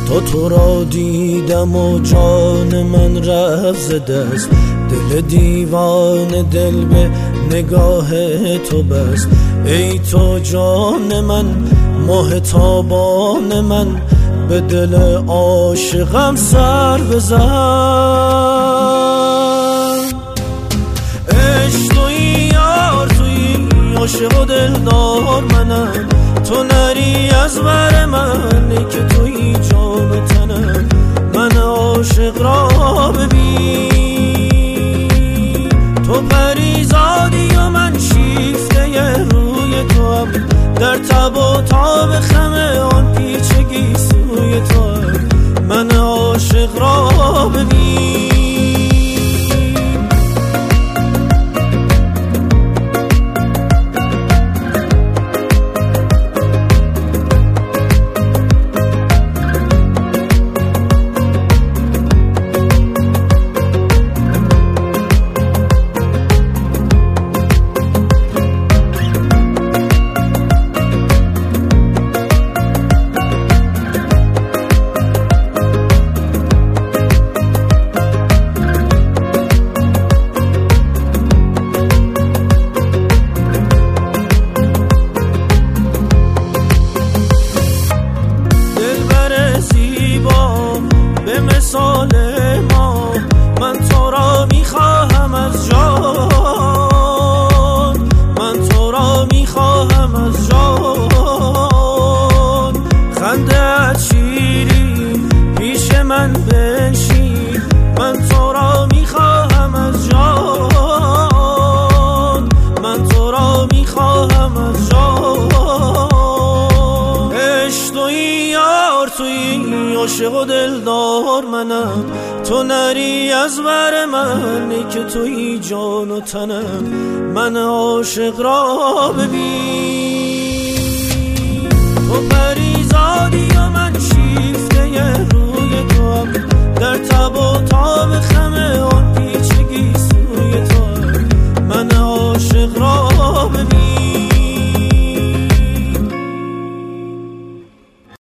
تو را دیدم و جان من رفت ز دست، دل دیوانه دل به نگاه تو بست. ای تو جان من، ماه تابان من، به دل عاشقم سر بزن. عشق تویی یار تویی، عاشق و دلدار منم، تو نری از بر من، ای که تویی جان و تنم. من عاشق را ببین، تو پریزادی و من شیفته روی تو هم، در تب و تاب خم آن پیچگی سوی تو هم. من عاشق را ببین. مثال ما من تو را میخواهم از جان، من تو را میخواهم از جان. خنده شیرین پیش من بنشین، من تو را میخواهم از جان، من تو را میخواهم از جان. عشق تویی یار تویی، عاشق و دلدار منم، تو نری از بر من، ای که تویی جان و تنم. من عاشق را ببین، تو